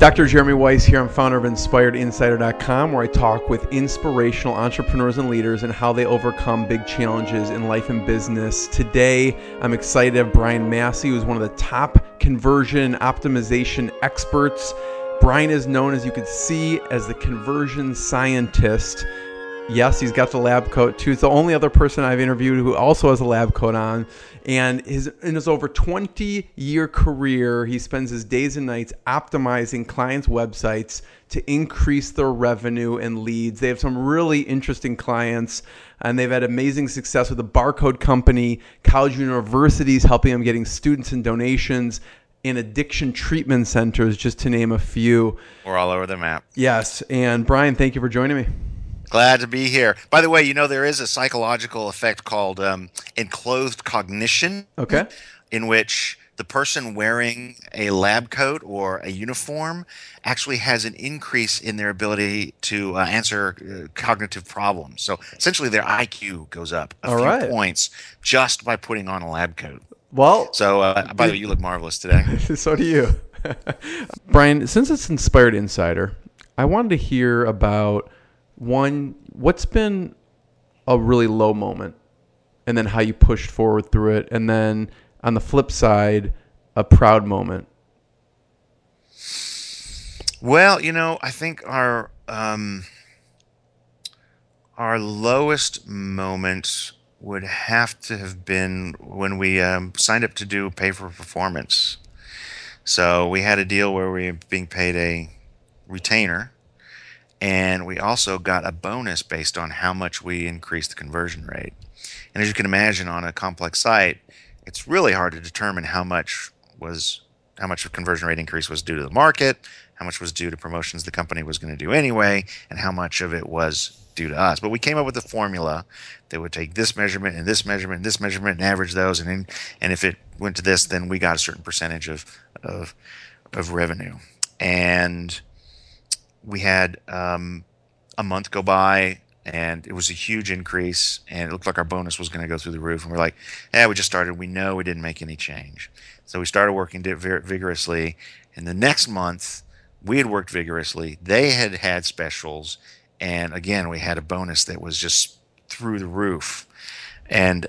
Dr. Jeremy Weiss here. I'm founder of InspiredInsider.com, where I talk with inspirational entrepreneurs and leaders and how they overcome big challenges in life and business. Today, I'm excited to have Brian Massey, who's one of the top conversion optimization experts. Brian is known, as you can see, as the conversion scientist. Yes, he's got the lab coat too. It's the only other person I've interviewed who also has a lab coat on. And in his over 20-year career, he spends his days and nights optimizing clients' websites to increase their revenue and leads. They have some really interesting clients, and they've had amazing success with the Barcode Company, college universities helping them getting students and donations, in addiction treatment centers, just to name a few. We're all over the map. Yes. And Brian, thank you for joining me. Glad to be here. By the way, you know, there is a psychological effect called enclosed cognition. Okay. In which the person wearing a lab coat or a uniform actually has an increase in their ability to answer cognitive problems. So essentially their IQ goes up a few points just by putting on a lab coat. Well, so by the way, you look marvelous today. So do you. Brian, since it's Inspired Insider, I wanted to hear about what's been a really low moment, and then how you pushed forward through it, and then on the flip side, a proud moment. Well, you know, I think our lowest moment would have to have been when we signed up to do pay for performance. So we had a deal where we were being paid a retainer, and we also got a bonus based on how much we increased the conversion rate. And as you can imagine, on a complex site, it's really hard to determine how much of conversion rate increase was due to the market, how much was due to promotions the company was going to do anyway, and how much of it was due to us. But we came up with a formula that would take this measurement and this measurement and this measurement and average those, and if it went to this, then we got a certain percentage of revenue. And we had a month go by, and it was a huge increase, and it looked like our bonus was going to go through the roof. And we're like, we just started. We know we didn't make any change. So we started working vigorously. And the next month, we had worked vigorously. They had had specials. And again, we had a bonus that was just through the roof. And,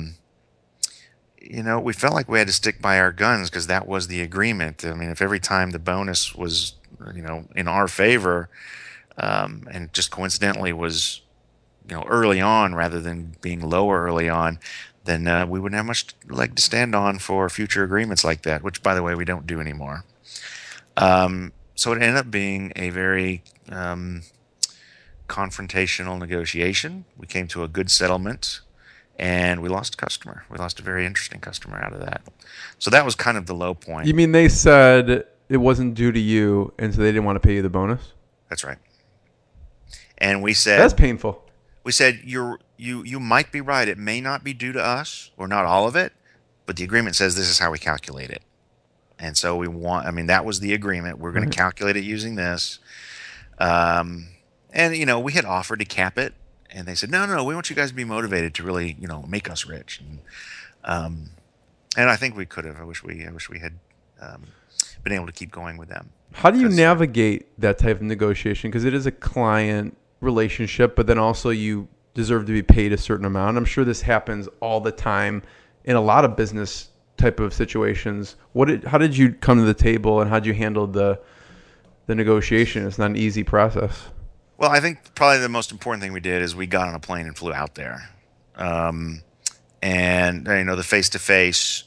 you know, we felt like we had to stick by our guns because that was the agreement. I mean, if every time the bonus was, you know, in our favor, and just coincidentally was, you know, early on rather than being lower early on, then we wouldn't have much leg to stand on for future agreements like that, which, by the way, we don't do anymore. So it ended up being a very confrontational negotiation. We came to a good settlement, and we lost a customer. We lost a very interesting customer out of that. So that was kind of the low point. You mean they said it wasn't due to you, and so they didn't want to pay you the bonus? That's right. And we said, that's painful. We said, you might be right. It may not be due to us, or not all of it, but the agreement says this is how we calculate it. And so that was the agreement. We're going to calculate it using this. And, you know, we had offered to cap it, and they said, no, we want you guys to be motivated to really, you know, make us rich. And I think we could have. I wish we had been able to keep going with them. How do you navigate that type of negotiation? Because it is a client relationship, but then also you deserve to be paid a certain amount. I'm sure this happens all the time in a lot of business type of situations. How did you come to the table, and how did you handle the negotiation? It's not an easy process. Well, I think probably the most important thing we did is we got on a plane and flew out there. And, you know, the face-to-face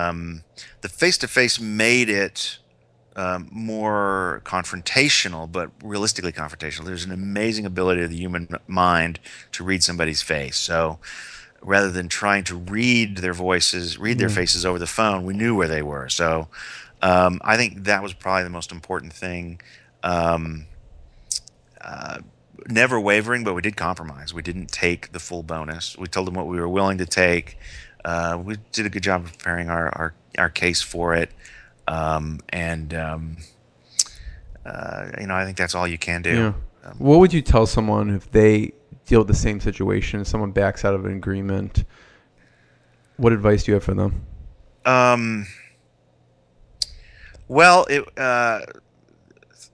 made it more confrontational, but realistically confrontational. There's an amazing ability of the human mind to read somebody's face. So rather than trying to read their faces over the phone, we knew where they were. So I think that was probably the most important thing. Never wavering, but we did compromise. We didn't take the full bonus. We told them what we were willing to take. We did a good job of preparing our case for it. You know, I think that's all you can do. Yeah. What would you tell someone if they deal with the same situation, someone backs out of an agreement? What advice do you have for them? Well,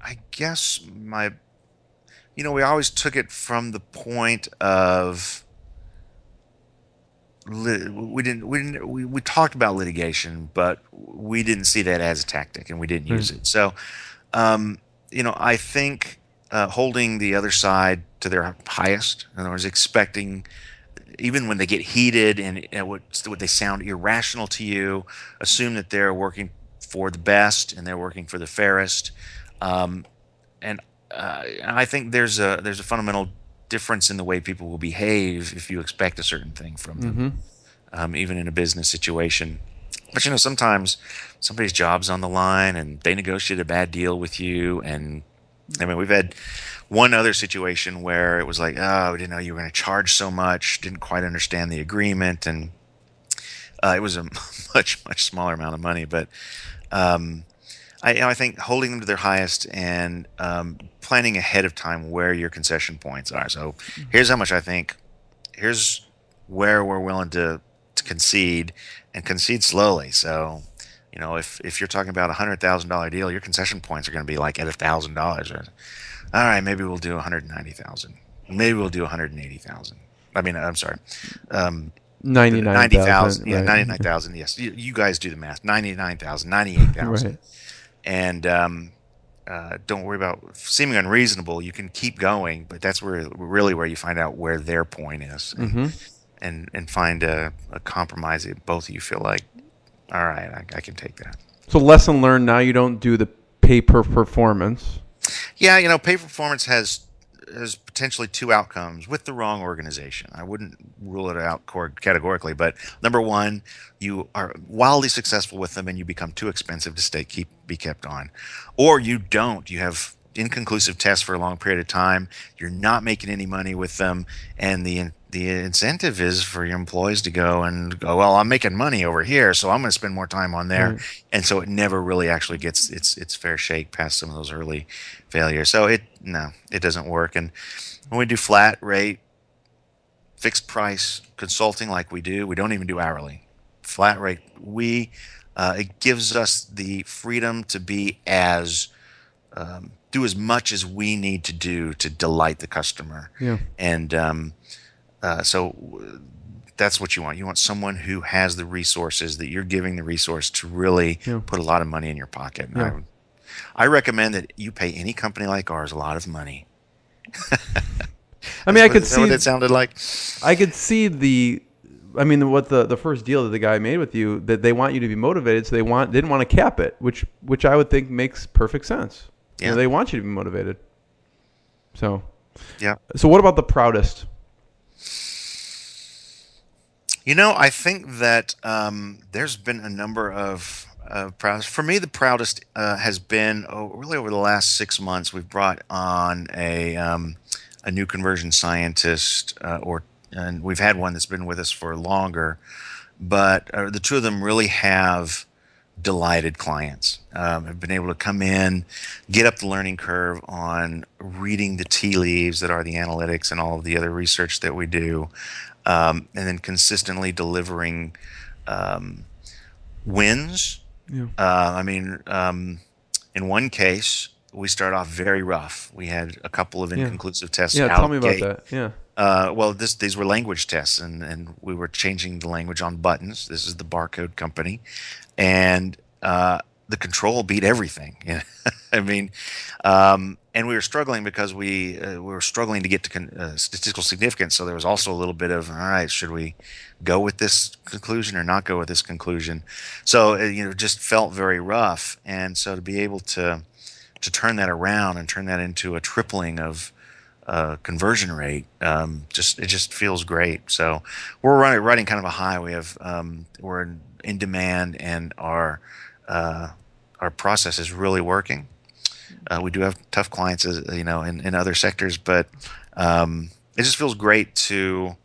I guess we always took it from the point of we talked about litigation, but we didn't see that as a tactic, and we didn't Right. use it. So, um, I think holding the other side to their highest, in other words, expecting even when they get heated and what they sound irrational to you, assume that they're working for the best and they're working for the fairest. Um, and I think there's a fundamental difference in the way people will behave if you expect a certain thing from them, Mm-hmm. even in a business situation. But sometimes somebody's job's on the line and they negotiate a bad deal with you. And I mean, we've had one other situation where it was like, oh, we didn't know you were going to charge so much, didn't quite understand the agreement, and it was a much smaller amount of money. But um, I think holding them to their highest and planning ahead of time where your concession points are. So here's how much I think. Here's where we're willing to concede, and concede slowly. So, if you're talking about $100,000 deal, your concession points are going to be like at $1,000. All right, maybe we'll do 190,000. Maybe we'll do 180,000. I mean, I'm sorry. The 99,000, 90,000, yeah, right? 99,000. Yes, you guys do the math. 99,000, 98,000, Right. and don't worry about seeming unreasonable. You can keep going, but that's where you find out where their point is, and Mm-hmm. and find a compromise that both of you feel like, all right, I can take that. So lesson learned. Now you don't do the pay per performance. Yeah, pay performance has potentially two outcomes with the wrong organization. I wouldn't rule it out categorically, but number one, you are wildly successful with them and you become too expensive to be kept on, or you don't. You have inconclusive tests for a long period of time. You're not making any money with them, and the incentive is for your employees to go and go, well, I'm making money over here, so I'm going to spend more time on there, Right. and so it never really actually gets its fair shake past some of those early failures. So it doesn't work. And when we do flat rate, fixed price consulting like we don't even do hourly. Flat rate, it gives us the freedom to be as do as much as we need to do to delight the customer, Yeah. and so that's what you want. You want someone who has the resources that you're giving the resource to really Yeah. put a lot of money in your pocket. And Yeah. I recommend that you pay any company like ours a lot of money. I mean, Is that what it sounded like? I could see I mean, what the first deal that the guy made with you, that they want you to be motivated, so didn't want to cap it, which I would think makes perfect sense. Yeah. They want you to be motivated. So, Yeah. so what about the proudest? I think that there's been a number of proudest. For me, the proudest has been really over the last 6 months. We've brought on a new conversion scientist, and we've had one that's been with us for longer. But the two of them really have delighted clients. Have been able to come in, get up the learning curve on reading the tea leaves that are the analytics and all of the other research that we do, and then consistently delivering wins. Yeah. I mean, in one case, we started off very rough. We had a couple of Yeah. inconclusive tests Yeah. out Tell of me the about gate. that. Yeah. Well, these were language tests, and we were changing the language on buttons. This is the barcode company, and the control beat everything. I mean, and we were struggling because we were struggling to get to statistical significance. So there was also a little bit of, all right, should we go with this conclusion or not go with this conclusion? So it just felt very rough, and so to be able to turn that around and turn that into a tripling of conversion rate, it just feels great. So we're riding kind of a high. We're in demand, and our process is really working. We do have tough clients, as in other sectors, but it just feels great to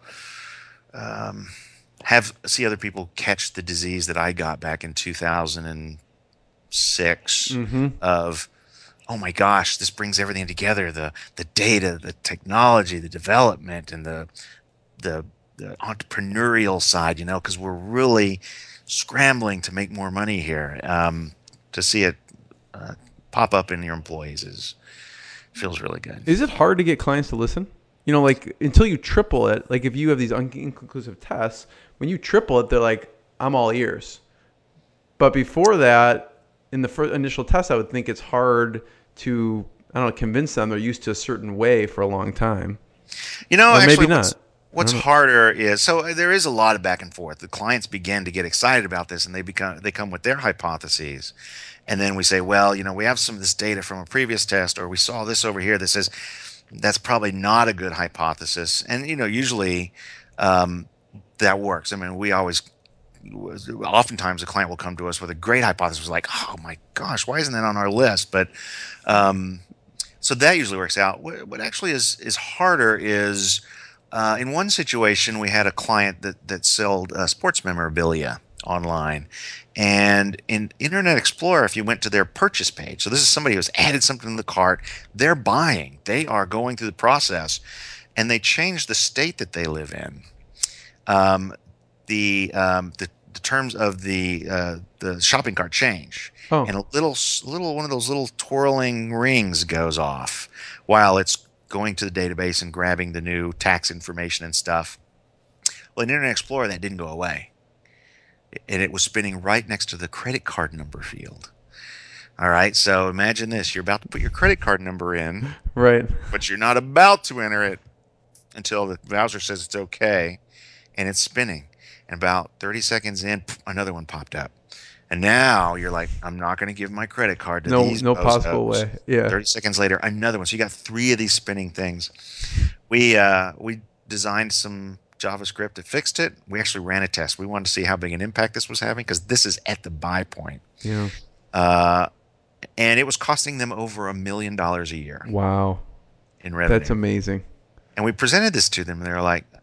see other people catch the disease that I got back in 2006 Mm-hmm. of, oh my gosh, this brings everything together, the data, the technology, the development, and the entrepreneurial side, because we're really scrambling to make more money here. To see it pop up in your employees feels really good. Is it hard to get clients to listen? You know, like until you triple it, like if you have these inconclusive tests, when you triple it, they're like, I'm all ears. But before that, in the first initial test, I would think it's hard to, I don't know, convince them they're used to a certain way for a long time. You know, Or actually, maybe not. what's harder is, so there is a lot of back and forth. The clients begin to get excited about this, and they come with their hypotheses, and then we say, well, you know, we have some of this data from a previous test, or we saw this over here that says that's probably not a good hypothesis, and you know, usually that works. I mean, oftentimes a client will come to us with a great hypothesis, like, oh my gosh, why isn't that on our list? But so that usually works out. What actually is harder is in one situation we had a client that sold sports memorabilia online, and in Internet Explorer, if you went to their purchase page, so this is somebody who's added something to the cart, they're buying, they are going through the process, and they changed the state that they live in. The terms of the shopping cart change, Oh, and a little one of those little twirling rings goes off while it's going to the database and grabbing the new tax information and stuff. Well, in Internet Explorer, that didn't go away, and it was spinning right next to the credit card number field. All right, so imagine this: you're about to put your credit card number in, right. but you're not about to enter it until the browser says it's okay, and it's spinning. And about 30 seconds in, another one popped up. And now you're like, I'm not going to give my credit card to these No bozos. possible way. Yeah. 30 seconds later, another one. So you got 3 of these spinning things. We designed some JavaScript that fixed it. We actually ran a test. We wanted to see how big an impact this was having, because this is at the buy point. Yeah. And it was costing them over $1 million a year Wow. in revenue. That's amazing. And we presented this to them, and they were like,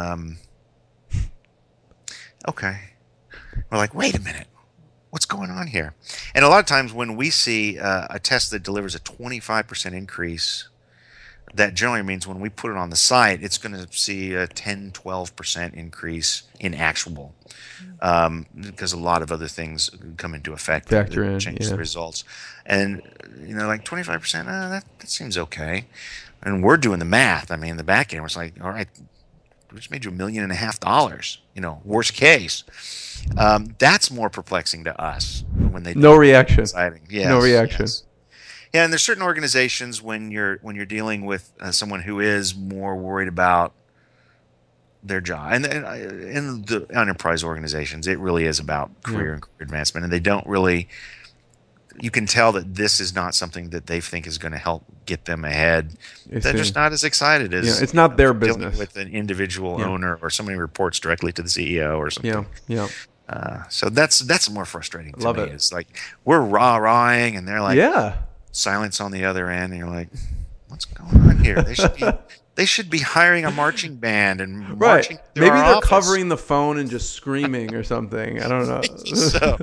okay. We're like, wait a minute. What's going on here? And a lot of times when we see a test that delivers a 25% increase, that generally means when we put it on the site, it's going to see a 10, 12% increase in actual, because a lot of other things come into effect that change the results. And, you know, like 25%, that seems okay. And we're doing the math. I mean, the back end was like, all right, we just made you $1.5 million, you know, worst case. That's more perplexing to us when they no reaction. Yes, no reaction. Yes. Yeah, and there's certain organizations when you're dealing with someone who is more worried about their job, and in the enterprise organizations, it really is about career and career advancement, and they don't really. You can tell that this is not something that they think is going to help get them ahead. They're just not as excited as it's not their business with an individual owner or somebody who reports directly to the CEO or something. Yeah. So that's more frustrating to Love me. it. It's like we're rah-rahing, and they're like, yeah. Silence on the other end, and you're like, what's going on here? They should be hiring a marching band and marching through Maybe our they're office. covering the phone and just screaming or something. I don't know. So,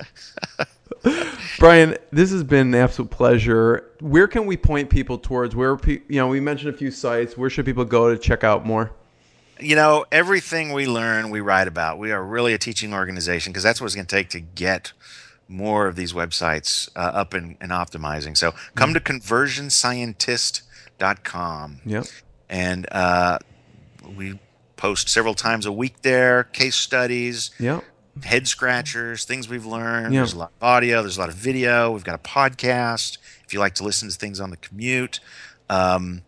Brian, this has been an absolute pleasure. Where can we point people towards? Where we mentioned a few sites. Where should people go to check out more? You know, everything we learn, we write about. We are really a teaching organization, because that's what it's going to take to get more of these websites up and optimizing. So come to conversionscientist.com. Yep. And we post several times a week there, case studies, head scratchers, things we've learned. There's a lot of audio, there's a lot of video. We've got a podcast if you like to listen to things on the commute. You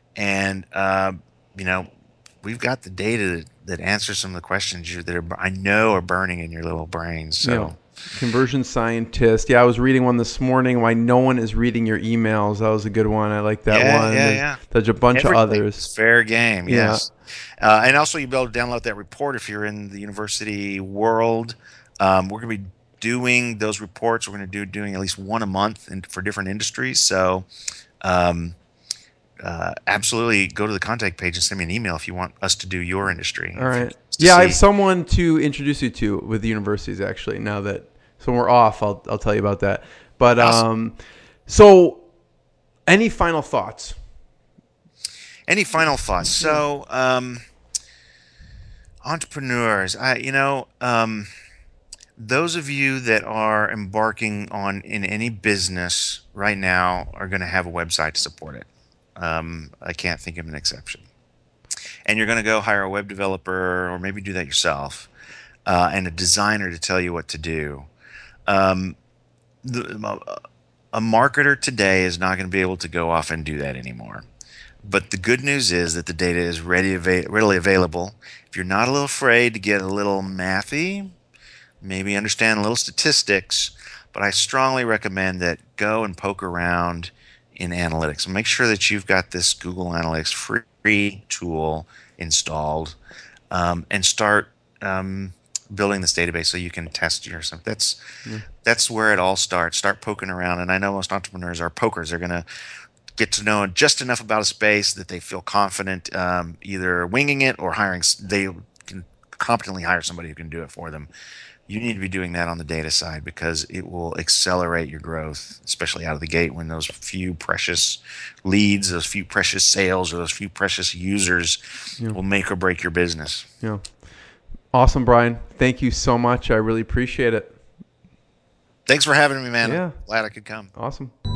know, we've got the data that answers some of the questions that I know are burning in your little brains. So. Conversion Scientist. Yeah, I was reading one this morning. Why no one is reading your emails. That was a good one. I like that one. There's a bunch of others. Fair game. Yes. And also you'll be able to download that report if you're in the university world. We're going to be doing those reports. We're going to doing at least one a month for different industries. So absolutely go to the contact page and send me an email if you want us to do your industry. All right. I have someone to introduce you to with the universities, actually. Now that when we're off, I'll tell you about that. But awesome. So any final thoughts? So entrepreneurs, those of you that are embarking on in any business right now are going to have a website to support it. I can't think of an exception. And you're going to go hire a web developer or maybe do that yourself, and a designer to tell you what to do. Um, a marketer today is not going to be able to go off and do that anymore. But the good news is that the data is readily available. If you're not a little afraid to get a little mathy, maybe understand a little statistics, but I strongly recommend that go and poke around in analytics. Make sure that you've got this Google Analytics free tool installed, and start building this database so you can test yourself. That's where it all starts. Start poking around, and I know most entrepreneurs are pokers. They're going to get to know just enough about a space that they feel confident either winging it or hiring. They can competently hire somebody who can do it for them. You need to be doing that on the data side because it will accelerate your growth, especially out of the gate when those few precious leads, those few precious sales, or those few precious users will make or break your business. Yeah. Awesome, Brian. Thank you so much. I really appreciate it. Thanks for having me, man. Yeah. Glad I could come. Awesome.